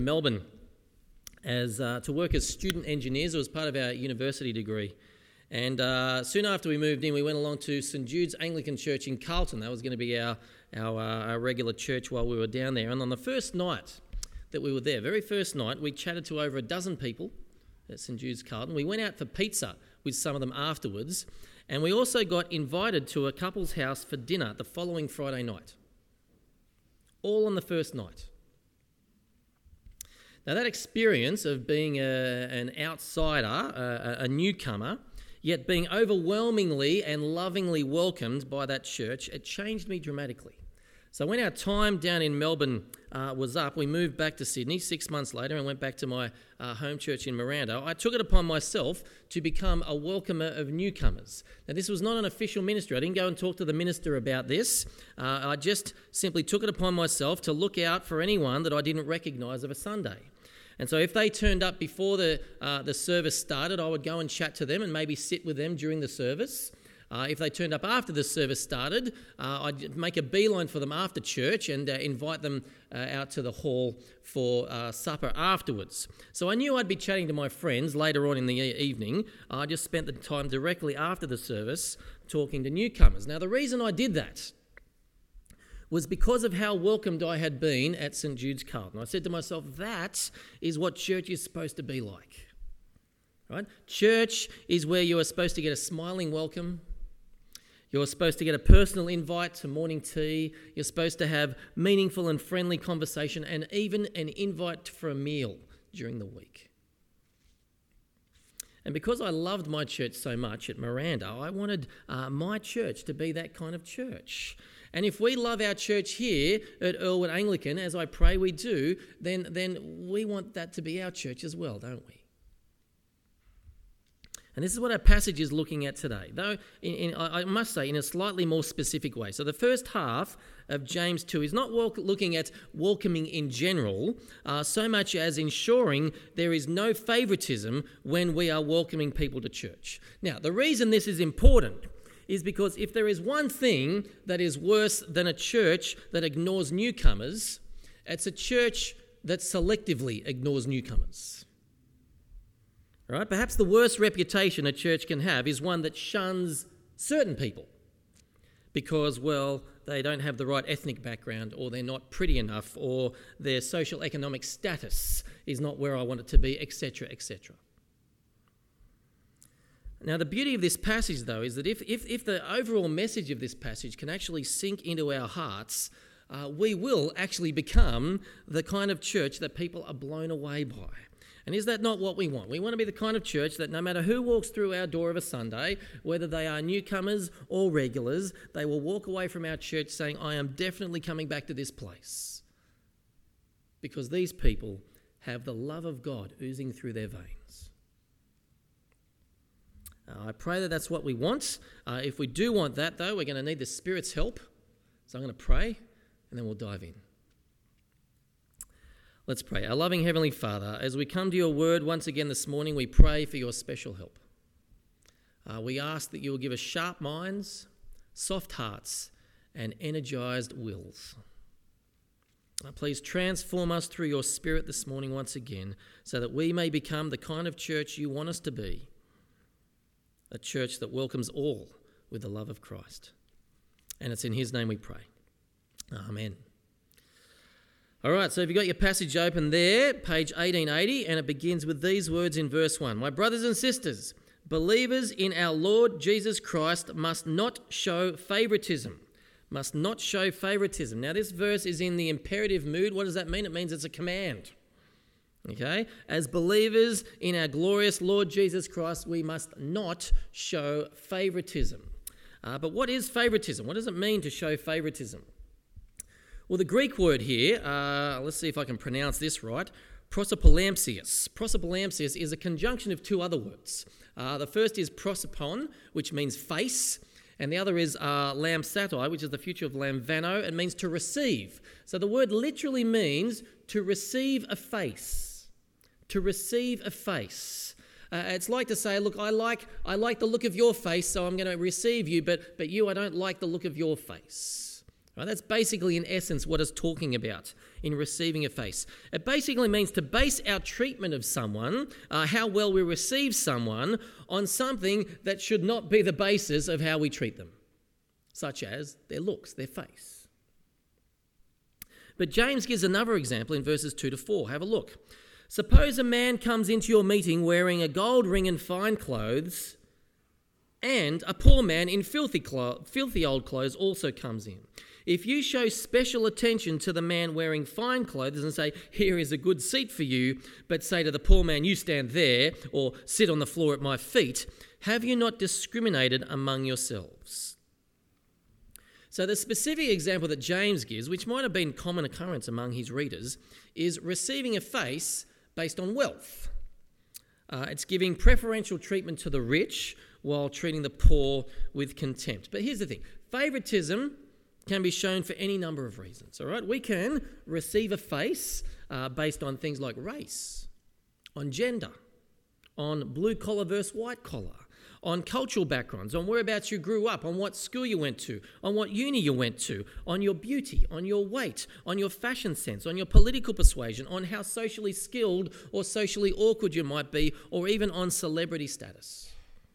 Melbourne as to work as student engineers. It was part of our university degree. And soon after we moved in, we went along to St Jude's Anglican Church in Carlton. That was going to be our regular church while we were down there. And on the first night that we were there, very first night, we chatted to over a dozen people at St Jude's Carlton. We went out for pizza with some of them afterwards. And we also got invited to a couple's house for dinner the following Friday night. All on the first night. Now that experience of being an outsider, a newcomer, yet being overwhelmingly and lovingly welcomed by that church, it changed me dramatically. So when our time down in Melbourne was up, we moved back to Sydney 6 months later and went back to my home church in Miranda. I took it upon myself to become a welcomer of newcomers. Now this was not an official ministry. I didn't go and talk to the minister about this. I just simply took it upon myself to look out for anyone that I didn't recognise of a Sunday. And so if they turned up before the service started, I would go and chat to them and maybe sit with them during the service. If they turned up after the service started, I'd make a beeline for them after church and invite them out to the hall for supper afterwards. So I knew I'd be chatting to my friends later on in the evening. I just spent the time directly after the service talking to newcomers. Now the reason I did that was because of how welcomed I had been at St Jude's Carlton. I said to myself, that is what church is supposed to be like. Right? Church is where you are supposed to get a smiling welcome. You're supposed to get a personal invite to morning tea. You're supposed to have meaningful and friendly conversation and even an invite for a meal during the week. And because I loved my church so much at Miranda, I wanted my church to be that kind of church. And if we love our church here at Earlwood Anglican, as I pray we do, then we want that to be our church as well, don't we? And this is what our passage is looking at today, though I must say in a slightly more specific way. So the first half of James 2 is not looking at welcoming in general, so much as ensuring there is no favouritism when we are welcoming people to church. Now, the reason this is important is because if there is one thing that is worse than a church that ignores newcomers, it's a church that selectively ignores newcomers. Right? Perhaps the worst reputation a church can have is one that shuns certain people because, well, they don't have the right ethnic background, or they're not pretty enough, or their social economic status is not where I want it to be, etc., etc. Now, the beauty of this passage, though, is that if the overall message of this passage can actually sink into our hearts, we will actually become the kind of church that people are blown away by. And is that not what we want? We want to be the kind of church that no matter who walks through our door of a Sunday, whether they are newcomers or regulars, they will walk away from our church saying, I am definitely coming back to this place. Because these people have the love of God oozing through their veins. I pray that that's what we want. If we do want that, though, we're going to need the Spirit's help. So I'm going to pray and then we'll dive in. Let's pray. Our loving Heavenly Father, as we come to your word once again this morning, we pray for your special help. We ask that you will give us sharp minds, soft hearts, and energised wills. Please transform us through your Spirit this morning once again so that we may become the kind of church you want us to be, a church that welcomes all with the love of Christ. And it's in his name we pray. Amen. All right, so if you've got your passage open there, page 1880, and it begins with these words in verse 1. My brothers and sisters, believers in our Lord Jesus Christ must not show favouritism. Must not show favouritism. Now, this verse is in the imperative mood. What does that mean? It means it's a command. Okay? As believers in our glorious Lord Jesus Christ, we must not show favouritism. But what is favouritism? What does it mean to show favouritism? Well, the Greek word here, let's see if I can pronounce this right, prosopolamsios. Prosopolamsios is a conjunction of two other words. The first is prosopon, which means face, and the other is lamsatai, which is the future of lamvano. It means to receive. So the word literally means to receive a face. To receive a face. It's like to say, look, I like the look of your face, so I'm going to receive you, but you, I don't like the look of your face. Right? That's basically, in essence, what it's talking about in receiving a face. It basically means to base our treatment of someone, how well we receive someone, on something that should not be the basis of how we treat them, such as their looks, their face. But James gives another example in verses 2 to 4. Have a look. Suppose a man comes into your meeting wearing a gold ring and fine clothes, and a poor man in filthy old clothes also comes in. If you show special attention to the man wearing fine clothes and say, here is a good seat for you, but say to the poor man, you stand there, or sit on the floor at my feet, have you not discriminated among yourselves? So the specific example that James gives, which might have been common occurrence among his readers, is receiving a face based on wealth. It's giving preferential treatment to the rich while treating the poor with contempt. But here's the thing. Favoritism can be shown for any number of reasons, all right? We can receive a face based on things like race, on gender, on blue collar versus white collar, on cultural backgrounds, on whereabouts you grew up, on what school you went to, on what uni you went to, on your beauty, on your weight, on your fashion sense, on your political persuasion, on how socially skilled or socially awkward you might be, or even on celebrity status.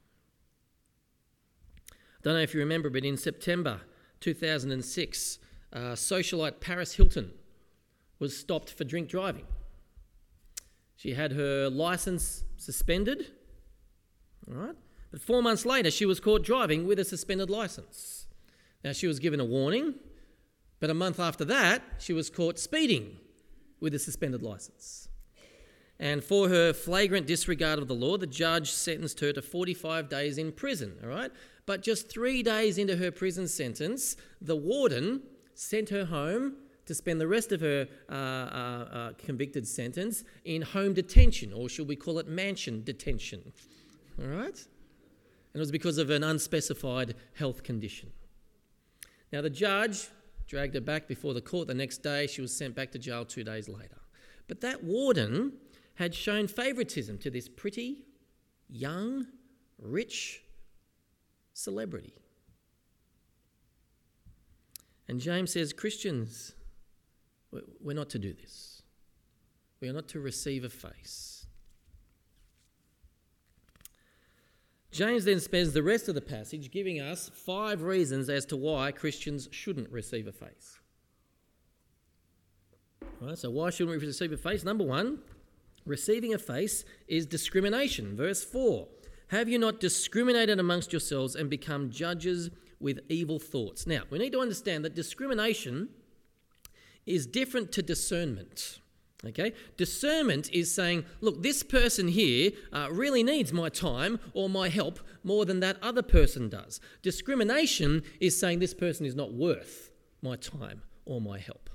I don't know if you remember, but in September 2006, socialite Paris Hilton was stopped for drink driving. She had her licence suspended, all right? But 4 months later, she was caught driving with a suspended licence. Now, she was given a warning, but a month after that, she was caught speeding with a suspended licence. And for her flagrant disregard of the law, the judge sentenced her to 45 days in prison, all right? But just 3 days into her prison sentence, the warden sent her home to spend the rest of her convicted sentence in home detention, or should we call it mansion detention, all right? And it was because of an unspecified health condition. Now, the judge dragged her back before the court the next day. She was sent back to jail 2 days later. But that warden had shown favouritism to this pretty, young, rich celebrity. And James says, Christians, we're not to do this. We are not to receive a face. James then spends the rest of the passage giving us 5 reasons as to why Christians shouldn't receive a face. All right, so why shouldn't we receive a face? Number 1, receiving a face is discrimination. Verse 4, have you not discriminated amongst yourselves and become judges with evil thoughts? Now, we need to understand that discrimination is different to discernment. Okay, discernment is saying, look, this person here really needs my time or my help more than that other person does. Discrimination is saying this person is not worth my time or my help.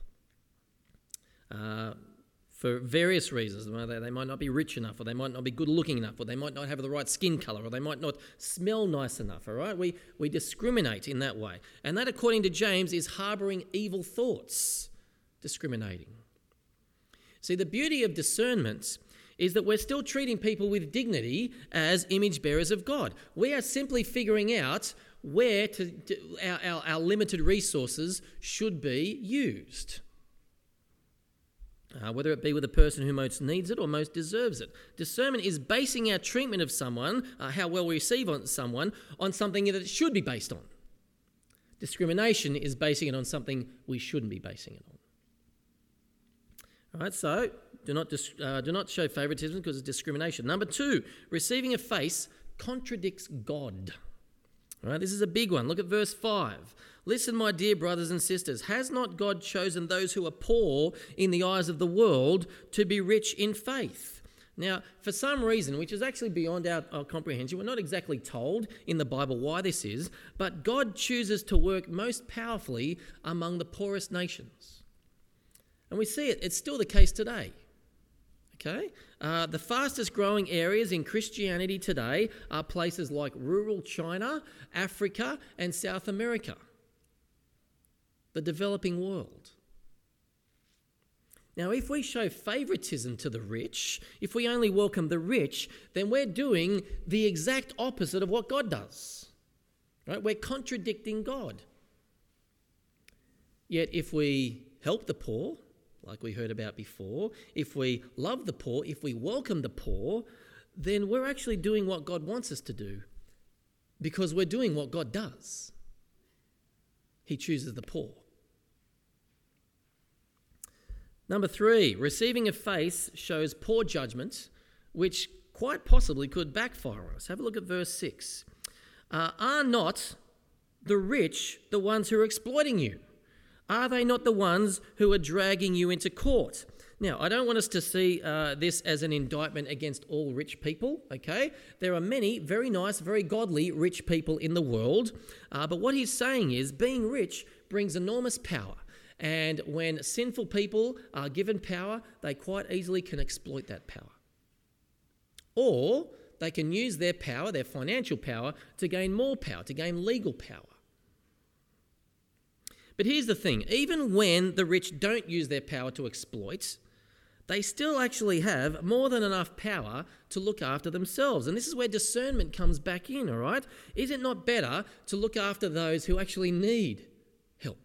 For various reasons. They might not be rich enough, or they might not be good looking enough, or they might not have the right skin colour, or they might not smell nice enough, all right? We discriminate in that way. And that, according to James, is harbouring evil thoughts, discriminating. See, the beauty of discernment is that we're still treating people with dignity as image bearers of God. We are simply figuring out where our limited resources should be used, whether it be with the person who most needs it or most deserves it. Discernment is basing our treatment of someone, how well we receive on someone, on something that it should be based on. Discrimination is basing it on something we shouldn't be basing it on. All right, so do not show favouritism because of discrimination. Number 2, receiving a face contradicts God. All right, this is a big one. Look at verse 5. Listen, my dear brothers and sisters, has not God chosen those who are poor in the eyes of the world to be rich in faith? Now, for some reason, which is actually beyond our comprehension, we're not exactly told in the Bible why this is, but God chooses to work most powerfully among the poorest nations. And we see it's still the case today. Okay? The fastest growing areas in Christianity today are places like rural China, Africa, and South America, the developing world. Now, if we show favouritism to the rich, if we only welcome the rich, then we're doing the exact opposite of what God does. Right? We're contradicting God. Yet if we help the poor, like we heard about before, if we love the poor, if we welcome the poor, then we're actually doing what God wants us to do, because we're doing what God does. He chooses the poor. Number 3, receiving a face shows poor judgment, which quite possibly could backfire on us. Have a look at verse 6. Are not the rich the ones who are exploiting you? Are they not the ones who are dragging you into court? Now, I don't want us to see this as an indictment against all rich people, okay? There are many very nice, very godly rich people in the world, but what he's saying is being rich brings enormous power. And when sinful people are given power, they quite easily can exploit that power. Or they can use their power, their financial power, to gain more power, to gain legal power. But here's the thing, even when the rich don't use their power to exploit, they still actually have more than enough power to look after themselves. And this is where discernment comes back in, all right? Is it not better to look after those who actually need help?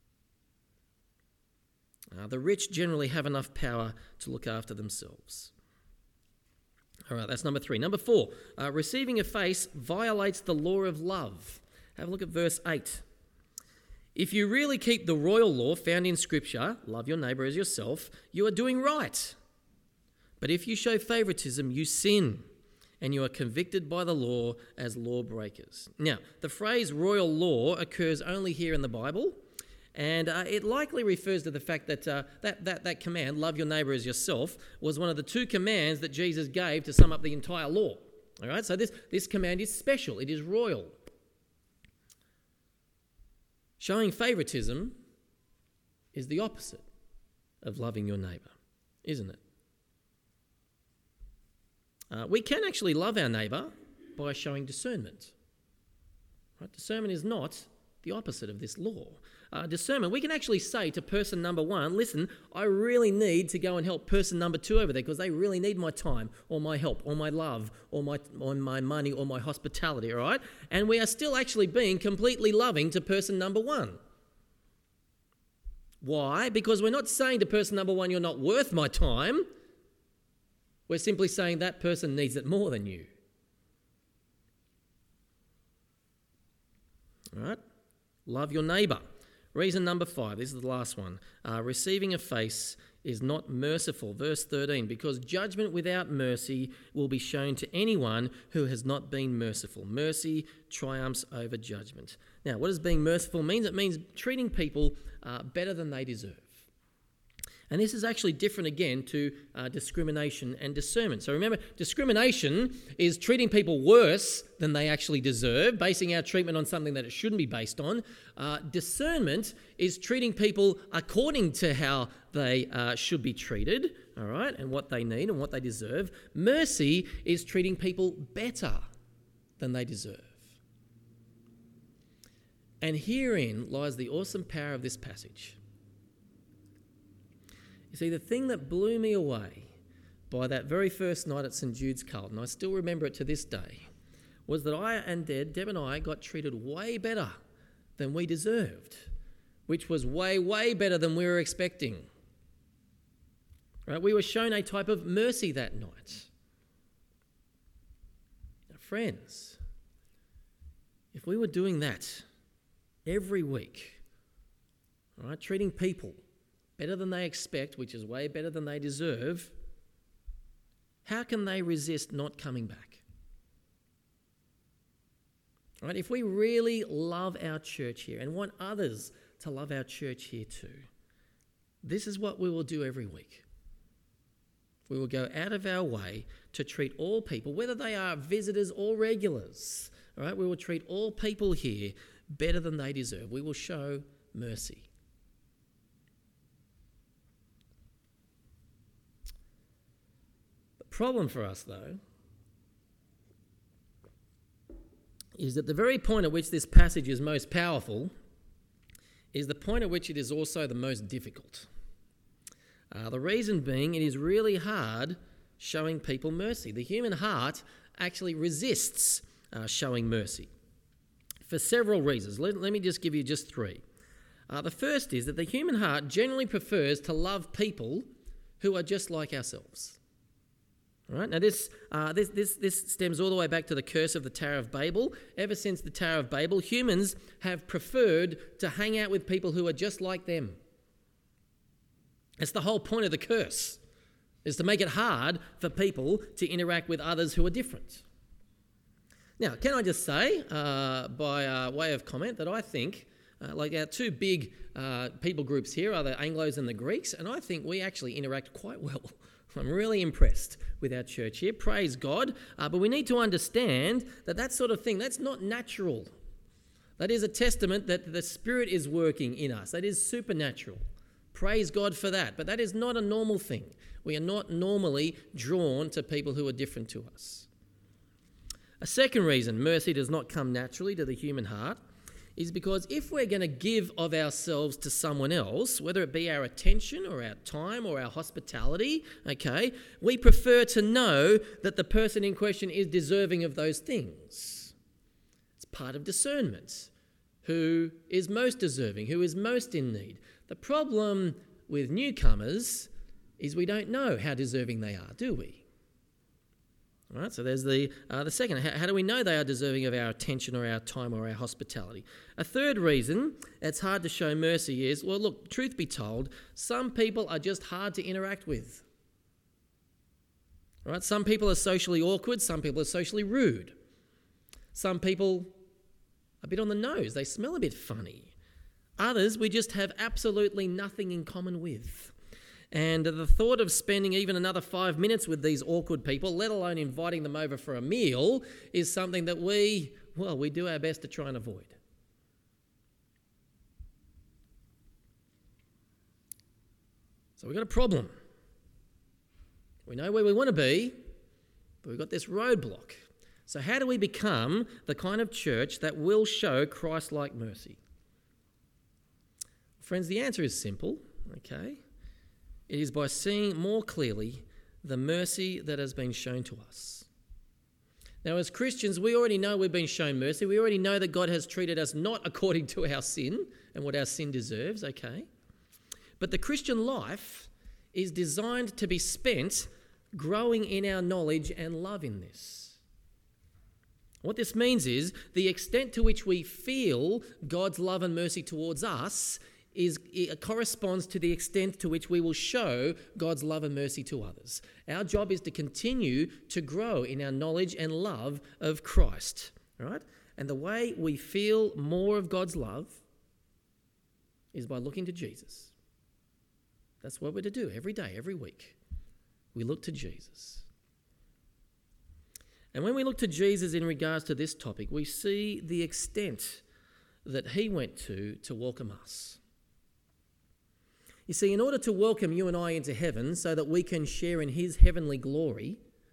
The rich generally have enough power to look after themselves. All right, that's number 3. Number 4, receiving a face violates the law of love. Have a look at verse 8. If you really keep the royal law found in Scripture, love your neighbour as yourself, you are doing right. But if you show favouritism, you sin, and you are convicted by the law as lawbreakers. Now, the phrase royal law occurs only here in the Bible, and it likely refers to the fact that that command, love your neighbour as yourself, was one of the 2 commands that Jesus gave to sum up the entire law. All right, so this command is special, it is royal. Showing favouritism is the opposite of loving your neighbour, isn't it? We can actually love our neighbour by showing discernment. Right? Discernment is not the opposite of this law. Discernment, we can actually say to person number 1, listen, I really need to go and help person number 2 over there because they really need my time or my help or my love or my money or my hospitality, all right? And we are still actually being completely loving to person number 1. Why? Because we're not saying to person number 1, you're not worth my time. We're simply saying that person needs it more than you. All right? Love your neighbour. Reason number 5, this is the last one. Receiving a face is not merciful. Verse 13, because judgment without mercy will be shown to anyone who has not been merciful. Mercy triumphs over judgment. Now, what does being merciful mean? It means treating people better than they deserve. And this is actually different again to discrimination and discernment. So remember, discrimination is treating people worse than they actually deserve, basing our treatment on something that it shouldn't be based on. Discernment is treating people according to how they should be treated, all right, and what they need and what they deserve. Mercy is treating people better than they deserve. And herein lies the awesome power of this passage. You see, the thing that blew me away by that very first night at St Jude's Carlton, I still remember it to this day, was that I and Deb and I got treated way better than we deserved, which was way, way better than we were expecting. Right? We were shown a type of mercy that night. Now, friends, if we were doing that every week, all right, treating people better than they expect, which is way better than they deserve, how can they resist not coming back? Right? If we really love our church here and want others to love our church here too, this is what we will do every week. We will go out of our way to treat all people, whether they are visitors or regulars. All right? We will treat all people here better than they deserve. We will show mercy. Problem for us, though, is that the very point at which this passage is most powerful is the point at which it is also the most difficult. The reason being, it is really hard showing people mercy. The human heart actually resists showing mercy for several reasons. Let me just give you just 3. The first is that the human heart generally prefers to love people who are just like ourselves. All right? Now, this stems all the way back to the curse of the Tower of Babel. Ever since the Tower of Babel, humans have preferred to hang out with people who are just like them. That's the whole point of the curse, is to make it hard for people to interact with others who are different. Now, can I just say, by way of comment, that I think, like our two big people groups here are the Anglos and the Greeks, and I think we actually interact quite well. I'm really impressed with our church here. Praise God. But we need to understand that that sort of thing, that's not natural. That is a testament that the Spirit is working in us. That is supernatural. Praise God for that. But that is not a normal thing. We are not normally drawn to people who are different to us. A second reason mercy does not come naturally to the human heart is because if we're going to give of ourselves to someone else, whether it be our attention or our time or our hospitality, okay, we prefer to know that the person in question is deserving of those things. It's part of discernment. Who is most deserving? Who is most in need? The problem with newcomers is we don't know how deserving they are, do we? All right, so there's the second. How do we know they are deserving of our attention or our time or our hospitality? A third reason it's hard to show mercy is, well, look, truth be told, some people are just hard to interact with. All right, some people are socially awkward, some people are socially rude. Some people are a bit on the nose, they smell a bit funny. Others we just have absolutely nothing in common with. And the thought of spending even another 5 minutes with these awkward people, let alone inviting them over for a meal, is something that we do our best to try and avoid. So we've got a problem. We know where we want to be, but we've got this roadblock. So how do we become the kind of church that will show Christ-like mercy? Friends, the answer is simple, okay? It is by seeing more clearly the mercy that has been shown to us. Now, as Christians, we already know we've been shown mercy. We already know that God has treated us not according to our sin and what our sin deserves, okay? But the Christian life is designed to be spent growing in our knowledge and love in this. What this means is the extent to which we feel God's love and mercy towards us it corresponds to the extent to which we will show God's love and mercy to others. Our job is to continue to grow in our knowledge and love of Christ, right? And the way we feel more of God's love is by looking to Jesus. That's what we're to do every day, every week. We look to Jesus. And when we look to Jesus in regards to this topic, we see the extent that he went to welcome us. You see, in order to welcome you and I into heaven so that we can share in his heavenly glory,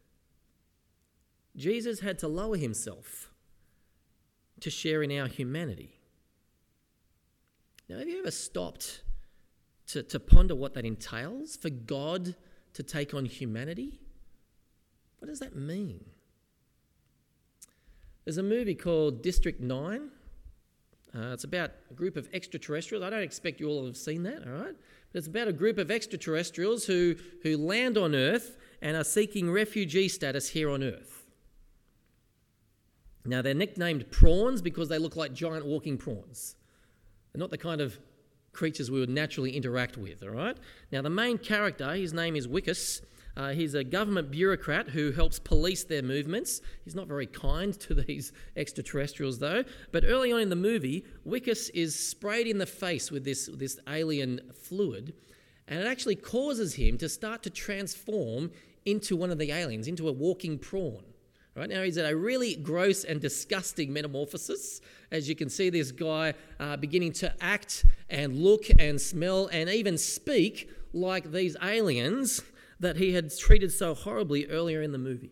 Jesus had to lower himself to share in our humanity. Now, have you ever stopped to ponder what that entails, for God to take on humanity? What does that mean? There's a movie called District 9. It's about a group of extraterrestrials. I don't expect you all to have seen that, all right? But it's about a group of extraterrestrials who land on Earth and are seeking refugee status here on Earth. Now, they're nicknamed prawns because they look like giant walking prawns. They're not the kind of creatures we would naturally interact with, all right? Now, the main character, his name is Wickus. He's a government bureaucrat who helps police their movements. He's not very kind to these extraterrestrials, though. But early on in the movie, Wickus is sprayed in the face with this alien fluid, and it actually causes him to start to transform into one of the aliens, into a walking prawn. Right now, he's at a really gross and disgusting metamorphosis. As you can see, this guy beginning to act and look and smell and even speak like these aliens that he had treated so horribly earlier in the movie.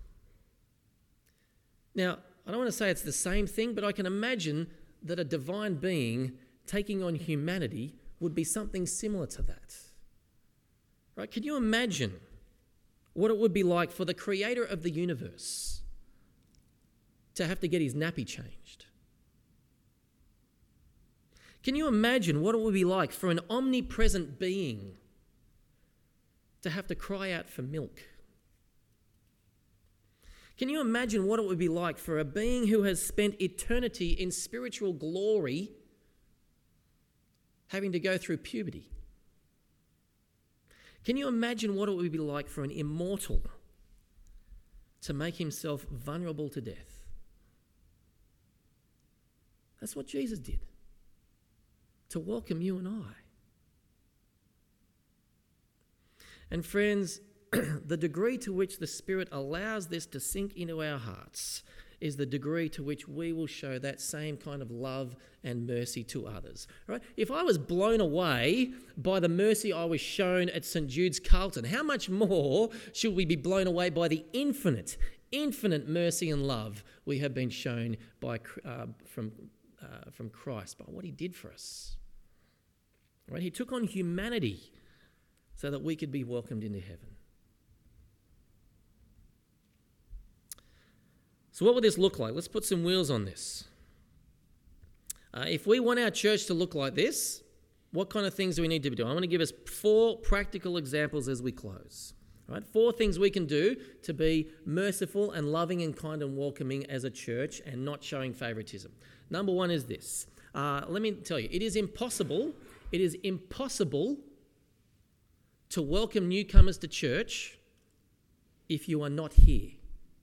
Now, I don't want to say it's the same thing, but I can imagine that a divine being taking on humanity would be something similar to that. Right? Can you imagine what it would be like for the creator of the universe to have to get his nappy changed? Can you imagine what it would be like for an omnipresent being to have to cry out for milk? Can you imagine what it would be like for a being who has spent eternity in spiritual glory having to go through puberty? Can you imagine what it would be like for an immortal to make himself vulnerable to death? That's what Jesus did, to welcome you and I. And friends, the degree to which the Spirit allows this to sink into our hearts is the degree to which we will show that same kind of love and mercy to others. Right? If I was blown away by the mercy I was shown at St. Jude's Carlton, how much more should we be blown away by the infinite mercy and love we have been shown from Christ, by what he did for us? Right? He took on humanity so that we could be welcomed into heaven. So what would this look like? Let's put some wheels on this. If we want our church to look like this, what kind of things do we need to be doing? I want to give us 4 practical examples as we close. Right? 4 things we can do to be merciful and loving and kind and welcoming as a church and not showing favoritism. Number 1 is this. Let me tell you, it is impossible to welcome newcomers to church if you are not here.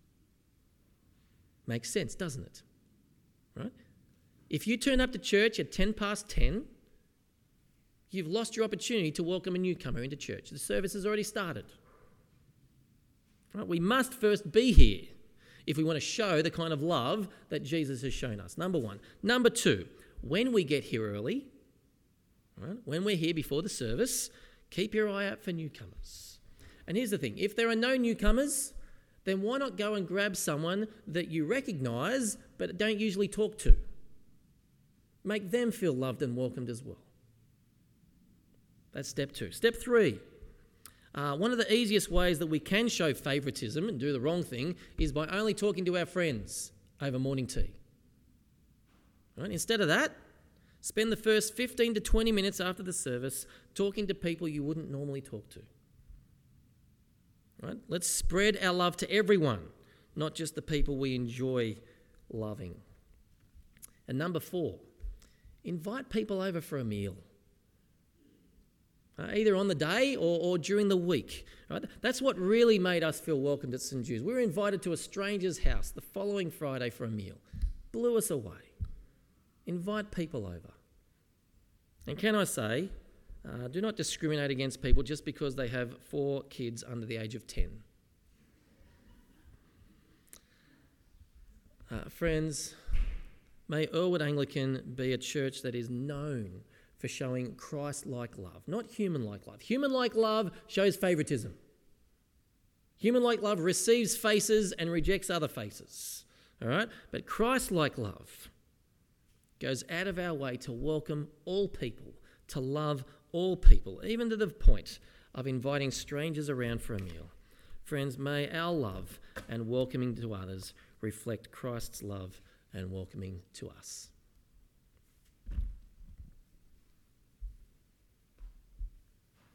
Makes sense, doesn't it? Right? If you turn up to church at 10 past 10, you've lost your opportunity to welcome a newcomer into church. The service has already started. Right? We must first be here if we want to show the kind of love that Jesus has shown us. Number 1. Number 2, when we get here early, right, when we're here before the service, keep your eye out for newcomers. And here's the thing, if there are no newcomers, then why not go and grab someone that you recognise but don't usually talk to? Make them feel loved and welcomed as well. That's step 2. Step 3. One of the easiest ways that we can show favouritism and do the wrong thing is by only talking to our friends over morning tea. Right? Instead of that, spend the first 15 to 20 minutes after the service talking to people you wouldn't normally talk to. Right? Let's spread our love to everyone, not just the people we enjoy loving. And number 4, invite people over for a meal. Either on the day or during the week. Right? That's what really made us feel welcomed at St. Jude's. We were invited to a stranger's house the following Friday for a meal. Blew us away. Invite people over. And can I say, do not discriminate against people just because they have 4 kids under the age of 10. Friends, may Earlwood Anglican be a church that is known for showing Christ-like love, not human-like love. Human-like love shows favouritism. Human-like love receives faces and rejects other faces. All right? But Christ-like love goes out of our way to welcome all people, to love all people, even to the point of inviting strangers around for a meal. Friends, may our love and welcoming to others reflect Christ's love and welcoming to us.